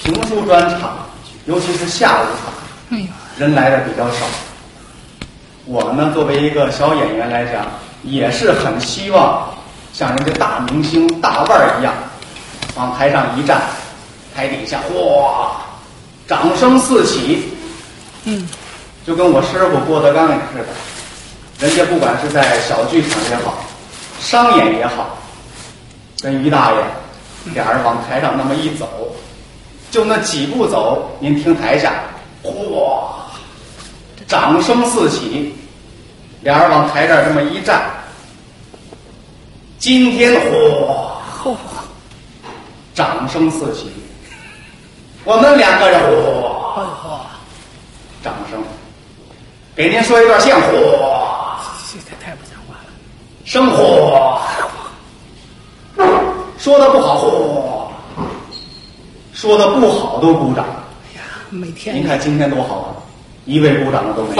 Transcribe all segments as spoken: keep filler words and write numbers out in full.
评书专场，尤其是下午场，人来的比较少。我呢，作为一个小演员来讲，也是很希望像人家大明星大腕儿一样，往台上一站，台底下哇，掌声四起。 嗯， 就跟我师傅郭德纲也似的，人家不管是在小剧场也好，商演也好，跟于大爷俩人往台上那么一走，就那几步走，您听台下，哗，掌声四起，俩人往台这儿这么一站，今天哗，掌声四起，我们两个人哗，掌声，给您说一段现哗， 这太不像话了， 生活，说的不好嚯，说的不好都鼓掌。 哎呀，每天您看今天多好啊，一位鼓掌的都没有。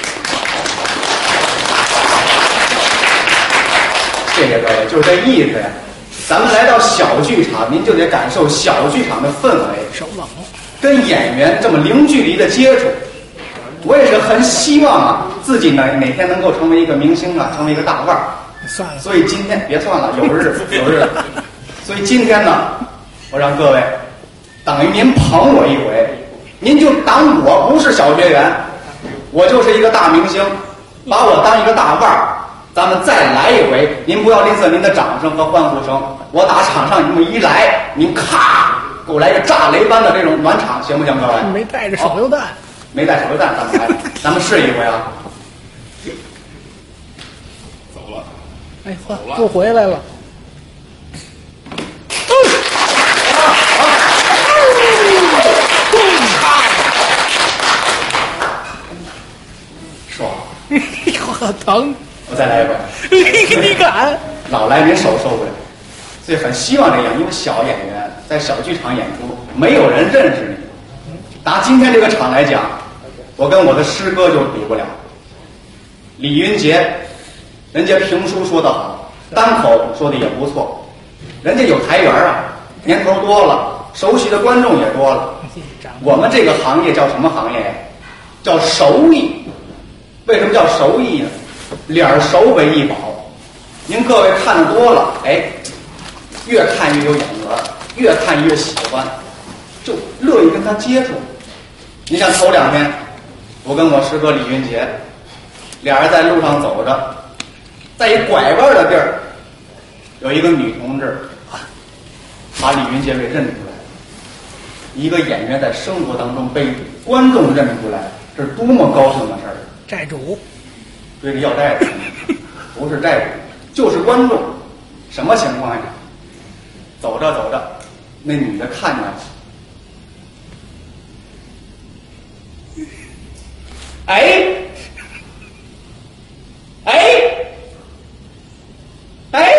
谢谢各位，就是这意思呀。咱们来到小剧场，您就得感受小剧场的氛围， 手冷， 跟演员这么零距离的接触。我也是很希望啊，自己呢哪天能够成为一个明星啊，成为一个大腕儿。 算了， 所以今天别算了，有日子有日子。所以今天呢，我让各位等于您捧我一回，您就当我不是小学员，我就是一个大明星，把我当一个大腕儿。咱们再来一回，您不要吝啬您的掌声和欢呼声。我打场上这么一来，您咔给我来个炸雷般的这种暖场，行不行，各位？ 没带着手榴弹， 没带手榴弹，咱们来，咱们试一回啊！ 走了， 哎，呵，又回来了。 爽！ 哎呦，疼！ 我再来一回。 你敢？ 老来您手受不了，所以很希望这样，因为小演员在小剧场演出，没有人认识你。拿今天这个场来讲，我跟我的师哥就比不了。李云杰，人家评书说得好，单口说的也不错，人家有台缘啊，年头多了，熟悉的观众也多了。我们这个行业叫什么行业？叫熟艺。为什么叫熟艺呢？脸儿熟为一宝。您各位看得多了，哎，越看越有眼缘，越看越喜欢，就乐意跟他接触。你像头两天，我跟我师哥李云杰，俩人在路上走着，在一拐弯的地儿，有一个女同志把李云杰给认出来了。一个演员在生活当中被观众认出来，这是多么高兴的事儿！ 债主对着要债的，不是债主，就是观众。什么情况呀？走着走着，那女的看见了，哎，哎，哎，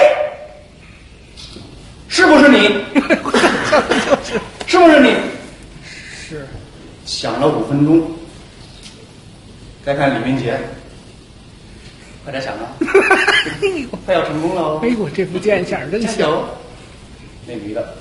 是不是你？是不是你？ 是。 想了五分钟，再看李云杰，快点想啊！快要成功了哦！ 哎呦，这副剑相真像。 那女的，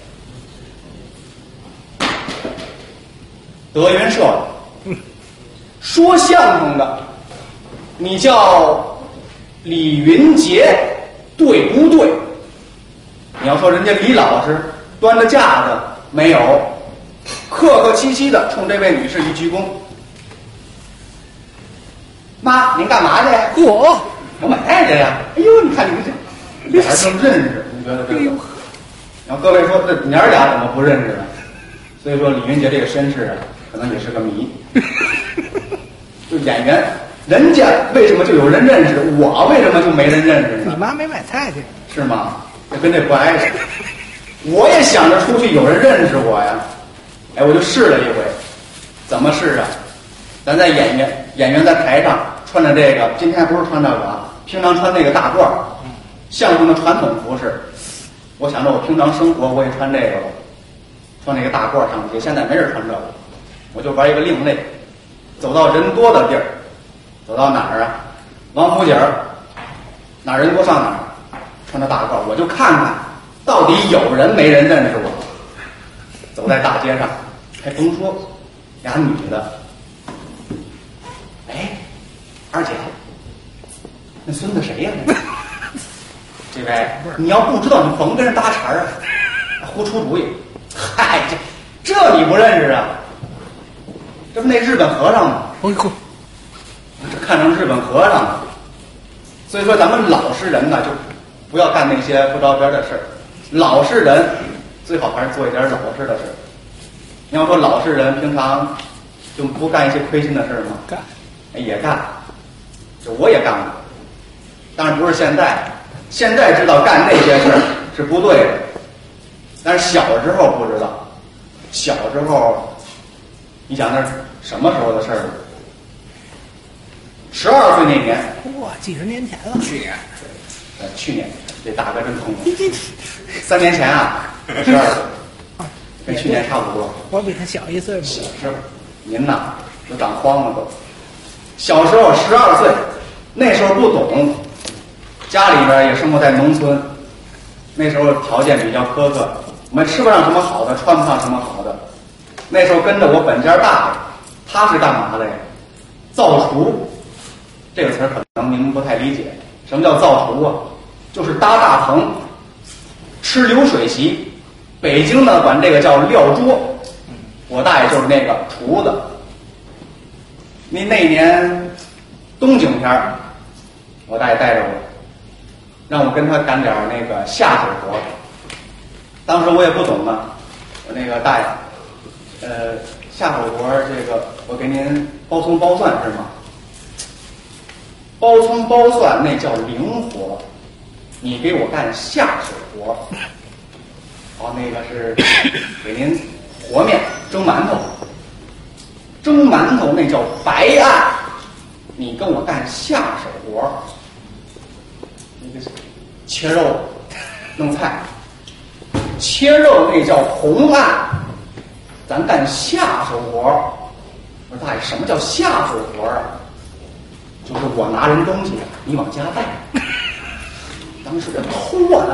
德云社的，说相声的，你叫李云杰，对不对？你要说人家李老师端着架子没有，客客气气的冲这位女士一鞠躬。妈，您干嘛去呀？ 我我买菜去呀。哎呦，你看你们这俩人正认识，你觉得这个？然后各位说，这娘儿俩怎么不认识呢？所以说，李云杰这个身世啊，可能也是个谜。就演员，人家为什么就有人认识，我为什么就没人认识呢？ 你妈没买菜去， 是吗？这跟这不挨着。我也想着出去有人认识我呀，哎，我就试了一回。怎么试啊？咱在演员演员在台上穿着这个，今天不是穿这个啊，平常穿那个大褂儿，相声的传统服饰。我想着我平常生活我也穿这个吧，穿那个大褂上街。现在没人穿这个，我就玩一个另类。走到人多的地儿，走到哪儿啊？王府井儿，哪儿人多上哪儿，穿着大褂，我就看看到底有人没人认识我。走在大街上， 还甭说，俩女的，哎，二姐，那孙子谁呀、啊？这位，你要不知道，你甭跟人搭茬啊，胡出主意。嗨，这这你不认识啊？这不那日本和尚吗？ 哎呦， 这看成日本和尚了。所以说，咱们老实人呢，就不要干那些不着边的事儿。老实人最好还是做一点老实的事儿。你要说老实人平常就不干一些亏心的事儿吗？ 干， 也干，这我也干过，当然不是现在，现在知道干那些事儿是不对的，但是小时候不知道。小时候，你想那是什么时候的事儿？十二岁那年， 哇，几十年前了。 去年， 呃，去年这大哥真聪明，三年前啊，十二岁，跟去年差不多。 我比他小一岁嘛。 是，您呐都长慌了都。小时候十二岁，那时候不懂，家里边也生活在农村，那时候条件比较苛刻，我们吃不上什么好的，穿不上什么好的。那时候跟着我本家大爷，他是干嘛的呀？造厨。这个词儿可能您不太理解，什么叫造厨啊？就是搭大棚，吃流水席。北京呢管这个叫撂桌，我大爷就是那个厨子。那那年冬景天儿，我大爷带着我，让我跟他干点那个下手活。当时我也不懂啊，我那个大爷，呃，下手活这个我给您包葱包蒜是吗？包葱包蒜那叫灵活，你给我干下手活。好，那个是给您和面蒸馒头，蒸馒头那叫白案，你跟我干下手活。那个切肉弄菜，切肉那叫红案，咱干下手活。我说大爷，什么叫下手活啊？就是我拿人东西，你往家带。当时这偷啊，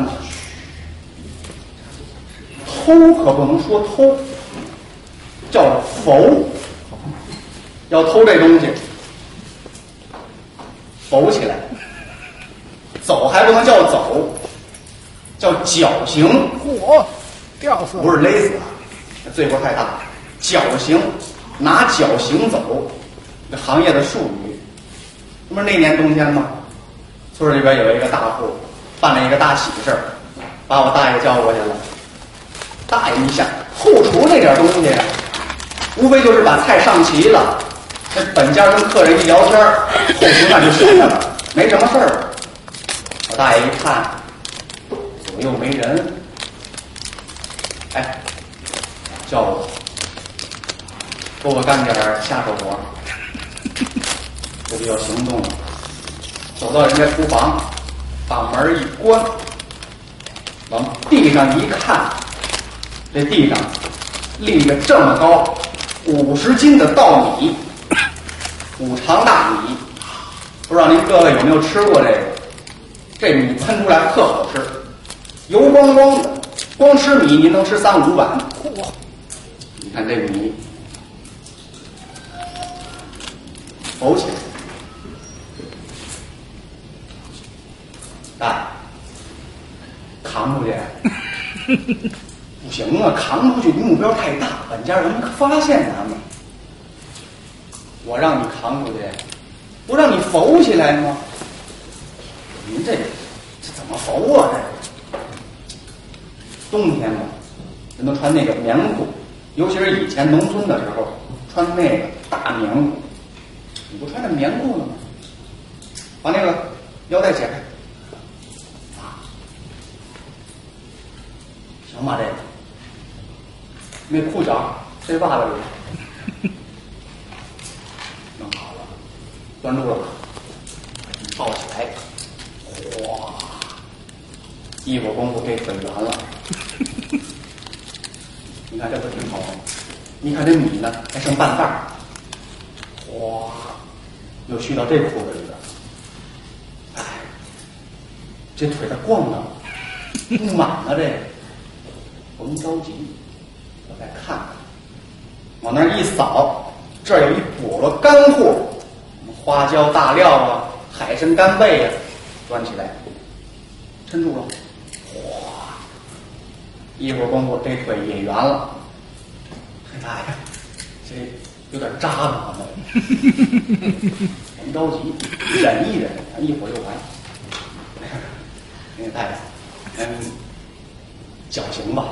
偷可不能说偷，叫否。要偷这东西，否起来。走还不能叫走，叫绞刑。 嚯，吊死了！ 不是勒死，罪过太大。绞刑，拿绞刑走，这行业的术语。那不是那年冬天吗？村里边有一个大户办了一个大喜事儿，把我大爷叫过去了。大爷，你想后厨那点东西啊，无非就是把菜上齐了，这本家跟客人一聊天，后厨那就闲着了，没什么事儿。我大爷一看，左右没人，哎，叫我给我干点下手活。这就要行动了，走到人家厨房，把门一关，往地上一看，这地上立着这么高五十斤的稻米，五常大米。不知道您各位有没有吃过这个？这米喷出来特好吃，油光光的，光吃米您能吃三五碗。嚯！你看这米浮起来。大扛出去不行啊，扛出去你目标太大，本家人发现咱们。我让你扛出去，不让你浮起来吗？您这这怎么浮啊？这冬天嘛，人都穿那个棉裤，尤其是以前农村的时候穿那个大棉裤，你不穿那棉裤了吗？把那个腰带解开。行吧，这个那裤脚塞袜子里，弄好了，端住了，抱起来，哗，一会儿功夫这腿圆了。你看这不挺好吗？你看这米呢，还剩半袋儿，哗，又续到这裤子里了。哎，这腿它光了，不满了这个。甭着急，我再看看。 那儿一扫，这儿有一笸箩干货，花椒大料啊，海参干贝呀、啊，端起来，抻住了，哗，一会儿功夫这腿也圆了。大爷，这有点扎嘛呢，甭着急，忍一忍，一会儿就完。那个大爷，嗯，绞刑吧。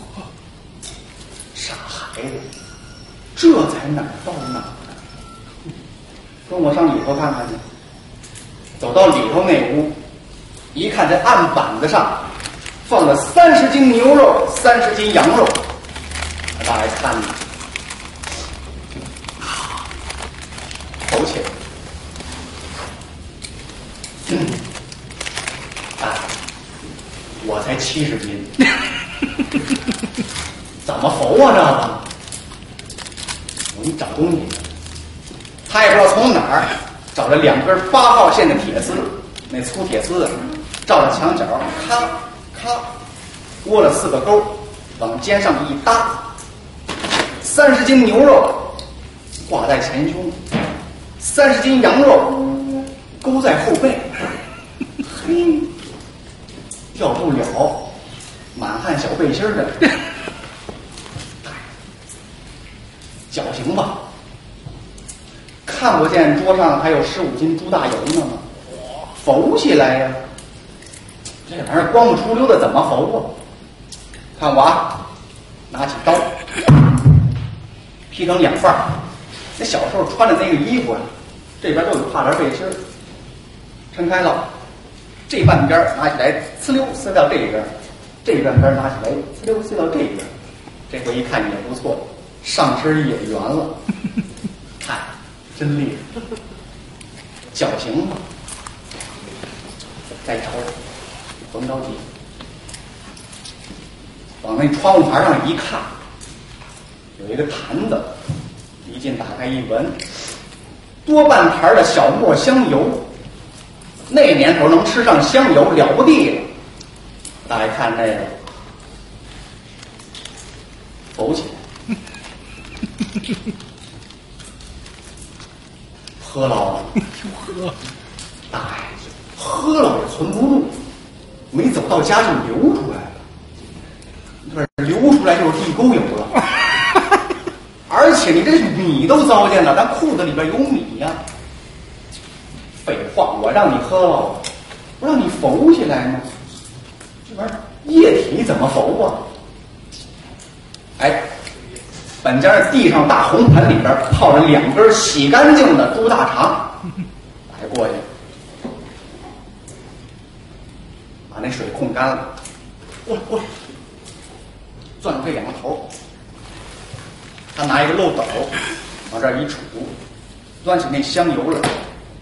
傻孩子，这才哪儿到哪儿？跟我上里头看看去。走到里头那屋，一看这案板子上放了三十斤牛肉，三十斤羊肉。大家看呢，头起来。嗯，哎，我才七十斤，怎么缝啊？这个，我给你找东西。他也不知道从哪儿找了两根八号线的铁丝，那粗铁丝照着墙角，咔咔窝了四个钩，往肩上一搭。三十斤牛肉挂在前胸，三十斤羊肉勾在后背，嘿，掉不了，满汉小背心的，绞刑吧。看不见桌上还有十五斤猪大油呢吗？浮起来呀！这玩意儿光不出溜的怎么浮啊？看我啊，拿起刀。劈成两半儿，那小时候穿的那个衣服啊，这边都有帕栏背心儿，抻开了，这半边拿起来，呲溜撕到这边，这半边拿起来，呲溜撕到这边。这回一看也不错，上身也圆了，看，真厉害。绞刑吧，再找，甭着急，往那窗户台上一看。有一个坛子，一进打开一闻，多半盘的小磨香油。那年头能吃上香油了不地了。大家看这个，浮起来，喝了，喝，大爷，喝了也存不住，没走到家就流出来了。这流出来就是地沟油了。而且你这米都糟践了，咱裤子里边有米呀、啊！废话，我让你喝了，不让你浮起来吗？这玩意儿液体怎么浮啊？哎，本家地上大红盆里边泡着两根洗干净的猪大肠，来过去，把那水控干了，过来过来，攥这两个头。他拿一个漏斗往这儿一杵，端起那香油来，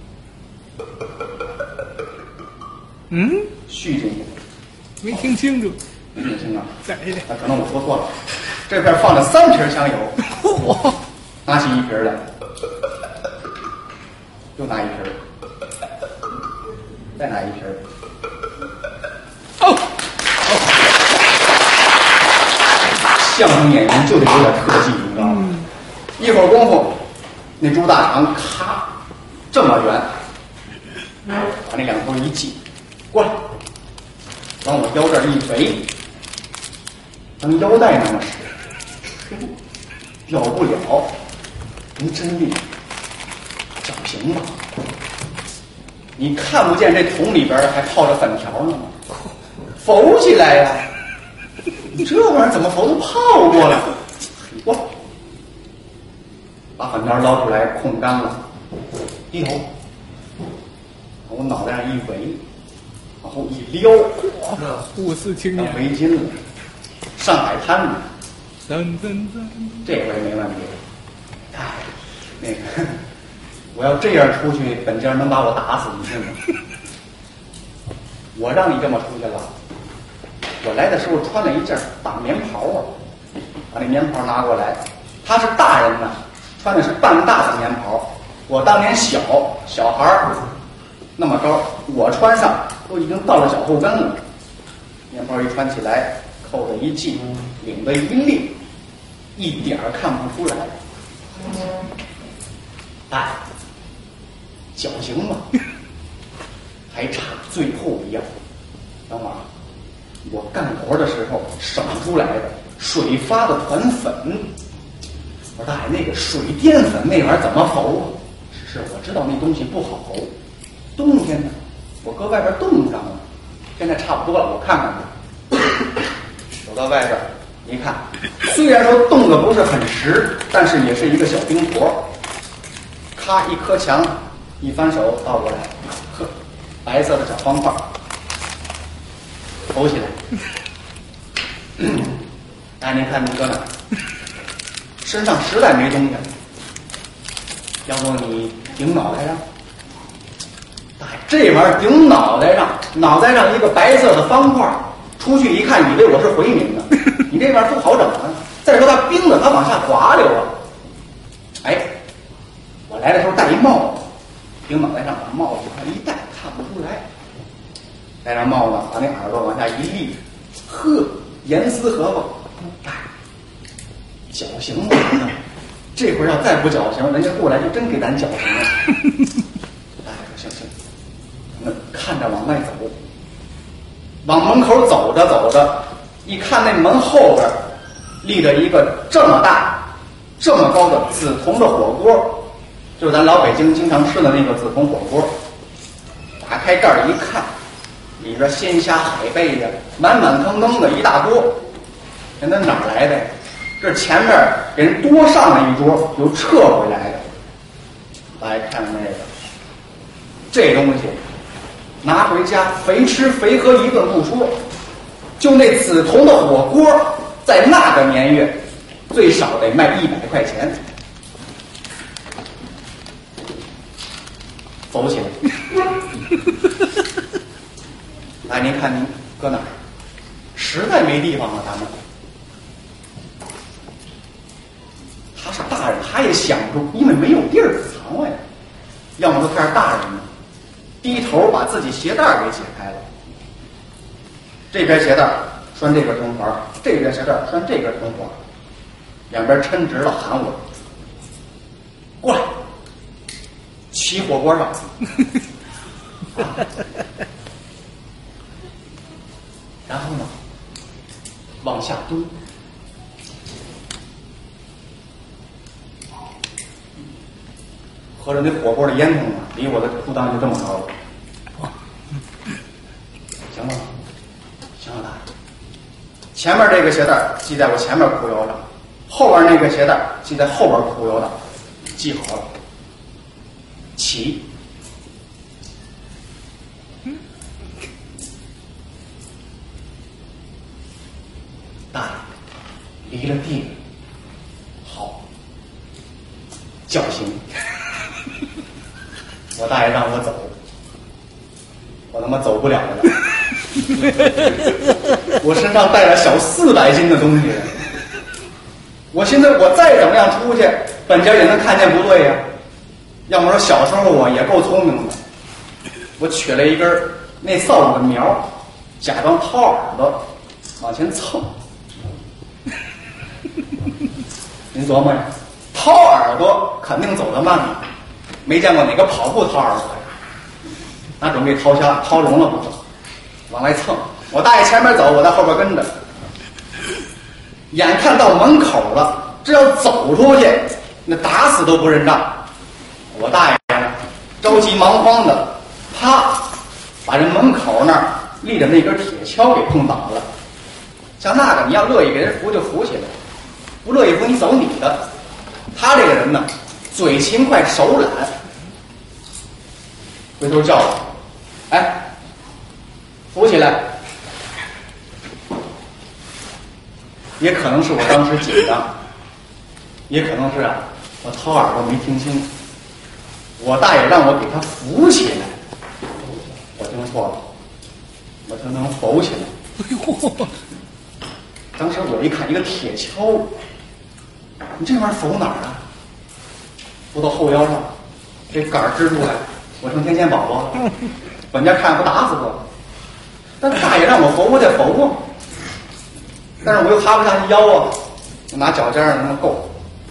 嗯， 续进去。 没听清楚， 没听清啊？ 再来一遍。 那可能我说错了。这边放了三瓶香油， 我拿起一瓶来，又拿一瓶，再拿一瓶。 哦， 相声演员就得有点特技，你知道吗？嗯、一会儿功夫，那猪大肠咔这么圆，把那两头一系，过来，往我腰这儿一围，当腰带那么使，掉不了。您真厉害，绞刑吧？你看不见这桶里边还泡着粉条呢吗？浮起来呀！你这玩意儿怎么浮都泡过了？过来，把粉条捞出来，控干了，低头，往我脑袋上一围，往后一撩， 五四青年围巾了，上海滩呢。 噔噔噔， 这回没问题。哎，那个，我要这样出去，本家能把我打死，你信吗？我让你这么出去了。我来的时候穿了一件大棉袍啊，把那棉袍拿过来。他是大人呢，穿的是半大的棉袍。我当年小小孩儿那么高，我穿上都已经到了脚后跟了。棉袍一穿起来，扣子一系，领子一立， 一点儿看不出来。大爷，绞刑吧，还差最后一样。等会儿，我干活的时候省出来的水发的团粉。我说大爷，那个水淀粉那玩意儿怎么浮啊？是，我知道那东西不好浮，冬天呢，我搁外边冻上了。现在差不多了，我看看去。走到外边一看，虽然说冻得不是很实，但是也是一个小冰坨。咔，一磕墙，一翻手倒过来，呵，白色的小方块，浮起来。哎，您看您搁哪儿？身上实在没东西，要不你顶脑袋上？哎，这玩意儿顶脑袋上，脑袋上一个白色的方块，出去一看，以为我是回民呢。你这玩意儿不好整啊！再说它冰的，它往下滑溜啊。哎，我来的时候戴一帽子，顶脑袋上把帽子一戴，看不出来。戴上帽子，把那耳朵往下一立，呵，严丝合缝。哎，绞刑了！这会儿要再不绞刑，人家过来就真给咱绞刑了。哎，行行，那看着往外走，往门口走着走着，一看那门后边立着一个这么大、这么高的紫铜的火锅，就是咱老北京经常吃的那个紫铜火锅。打开盖儿一看，里边鲜虾海贝呀，满满腾腾的一大锅。人家哪儿来的呀？这前面给人多上了一桌，又撤回来的。来看那个，这东西拿回家肥吃肥喝一顿不说，就那紫铜的火锅，在那个年月最少得卖一百块钱。走起来。来，您看您搁哪儿？实在没地方了，咱们。他是大人，他也想不住，因为没有地儿藏呀。要么说他是大人呢，低头把自己鞋带给解开了。这边鞋带拴这根铜环，这边鞋带拴这根铜环，两边抻直了，喊我过来，骑火锅上。然后呢，往下蹲。合着那火锅的烟囱啊，离我的裤裆就这么高了。行了，行了，大爷。前面这个鞋带系在我前面裤腰上，后边那个鞋带系在后边裤腰上，系好了。起。大爷，离了地了。好，绞刑。我大爷让我走，我他妈走不了了。我身上带了小四百斤的东西，我现在我再怎么样出去，本家也能看见不对呀。要么说小时候我也够聪明的，我取了一根那扫帚的苗，假装掏耳朵往前蹭。您琢磨呀，掏耳朵肯定走得慢嘛。没见过哪个跑步掏耳朵呀？那准备掏瞎掏聋了不走，往外蹭。我大爷前面走，我在后边跟着。眼看到门口了，这要走出去，那打死都不认账。我大爷呢，着急忙慌的，啪，把人门口那儿立着那根铁锹给碰倒了。像那个，你要乐意给人扶就扶起来，不乐意扶你走你的。他这个人呢，嘴勤快手懒，回头叫我，哎，扶起来。也可能是我当时紧张，也可能是啊，我掏耳朵没听清。我大爷让我给他扶起来，我听错了，我才能扶起来。哎呦！当时我一看一个铁锹，你这玩意儿扶哪儿啊？扶到后腰上，这杆儿支出来，我成天线宝宝了。本家看不打死我，但大爷让我扶，我得扶啊。但是我又哈不下去腰啊， 我拿脚尖儿那么够，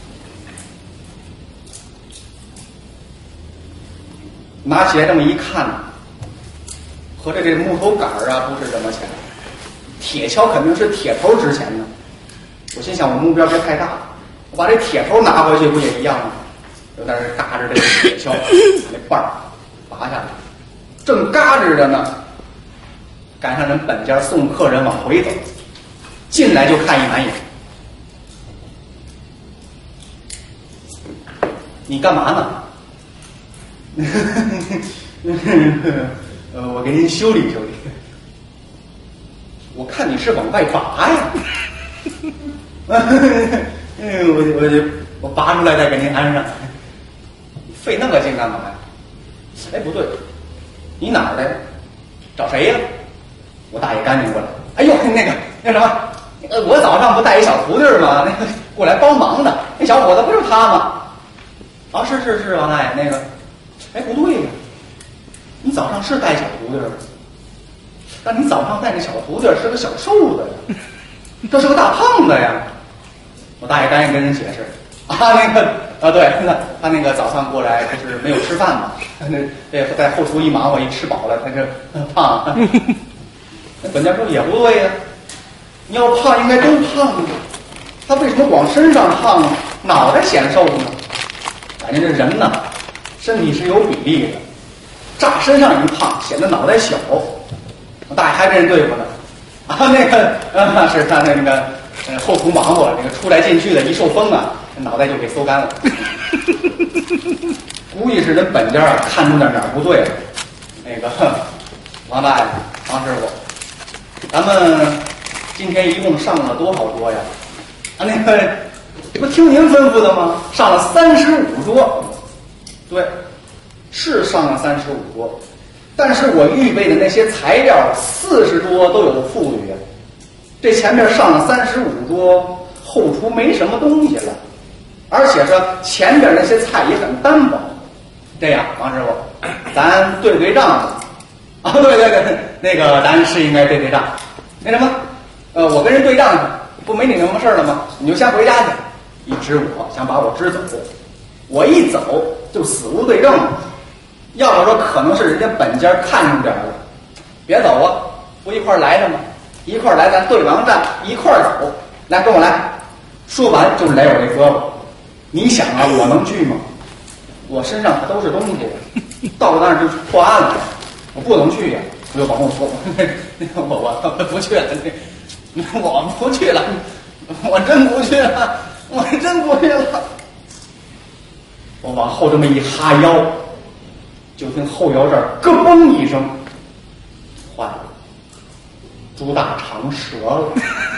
拿起来这么一看，合着这木头杆儿啊不是这么钱，铁锹肯定是铁头值钱的。我心想我目标别太大，我把这铁头拿回去不也一样吗？就在那嘎着这个铁锹，那把儿拔下来，正嘎着着呢，赶上人本家送客人往回走，进来就看一满眼。你干嘛呢？呃，我给您修理修理。我看你是往外拔呀。嗯，我我就我拔出来再给您安上。费那个劲干嘛呀？哎，不对，你哪儿的？找谁呀？我大爷赶紧过来。哎呦，那个那什么，呃，我早上不带一小徒弟吗？那个过来帮忙的，那小伙子不是他吗？啊，是是是，王大爷，那个，哎，不对呀，你早上是带小徒弟，但你早上带那小徒弟是个小瘦子呀，这是个大胖子呀。我大爷赶紧跟人解释，啊，那个啊，对，那他那个早上过来不是没有吃饭吗？那这在后厨一忙活，一吃饱了，他这胖。那本家说也不对呀，你要胖应该都胖啊，他为什么光身上胖啊，脑袋显瘦呢？感觉这人呢，身体是有比例的，炸身上一胖，显得脑袋小。我大爷还跟人对付呢，啊，那个啊，是他那个呃后厨忙活，那个出来进去的，一受风啊，脑袋就给馊干了。估计是人本家啊看出点哪儿不对了。那个王大爷、王师傅，咱们今天一共上了多少桌呀？啊，那个。这不听您吩咐的吗？上了三十五桌，对，是上了三十五桌，但是我预备的那些材料四十桌都有富裕啊。这前面上了三十五桌，后厨没什么东西了，而且说前边那些菜也很单薄。这样，王师傅，咱对对账吧。啊，对对对，那个咱是应该对对账。那什么，呃，我跟人对账去，不没你什么事了吗？你就先回家去。一指我，想把我支走，我一走就死无对证了。要么说可能是人家本家看上点了，别走啊，不一块儿来着吗？一块儿来，咱对王战，一块儿走。来，跟我来。说完就来我这胳膊。你想啊，我能去吗？我身上可都是东西，到那儿就破案了，我不能去呀。我就往后说，我我不去了，我不去了，我真不去了。我真不去了，我往后这么一哈腰，就听后腰这儿咯嘣一声，坏了，猪大肠折了，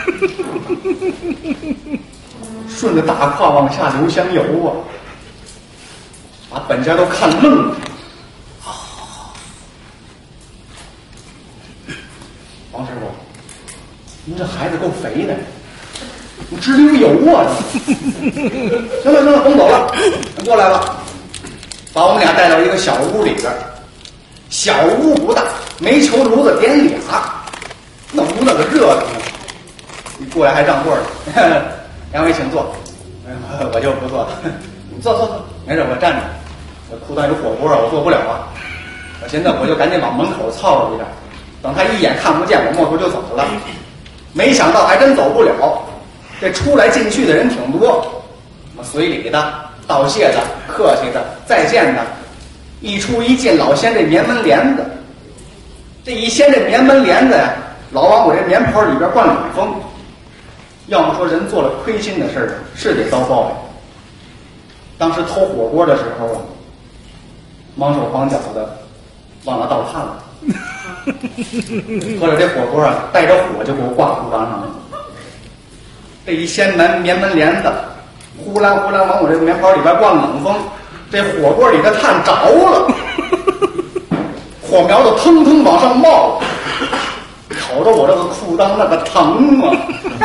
顺着大胯往下流香油啊，把本家都看愣了。王师傅，您这孩子够肥的。你直流油啊！行了行了，甭走了，过来吧，把我们俩带到一个小屋里边。小屋不大，煤球炉子点俩，那屋那个热的呢。你过来还让座了，两位请坐。我就不坐了，你坐坐坐，没事，我站着。我裤裆有火锅啊，我坐不了啊。我寻思我就赶紧往门口凑合一点，等他一眼看不见我，摸头就走了。没想到还真走不了。这出来进去的人挺多，什么随礼的、道谢的、客气的、再见的，一出一进老掀这棉门帘子，这一掀这棉门帘子呀，老往我这棉袍里边灌冷风。要么说人做了亏心的事儿，是得遭报应。当时偷火锅的时候啊，忙手忙脚的，忘了倒炭了，合着这火锅啊带着火就给我挂裤裆上了。这一掀门棉门帘子，呼啦呼啦往我这棉袍里边灌冷风，这火锅里的炭着了，火苗子腾腾往上冒，烤着我这个裤裆那个疼啊！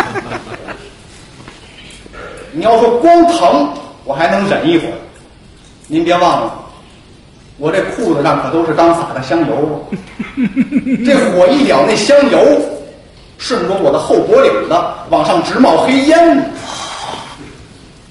你要说光疼，我还能忍一会儿。您别忘了，我这裤子上可都是刚撒的香油，这火一燎，那香油顺着我的后脖领子往上直冒黑烟。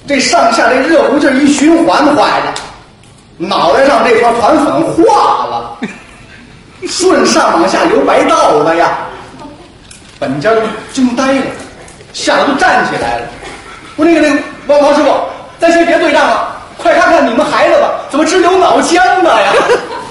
这上下这热乎劲儿一循环坏了，脑袋上这团团粉化了，顺上往下流白道子呀。本家都惊呆了，吓得都站起来了。我那个那个王王师傅，咱先别对账了，快看看你们孩子吧，怎么直流脑浆了呀？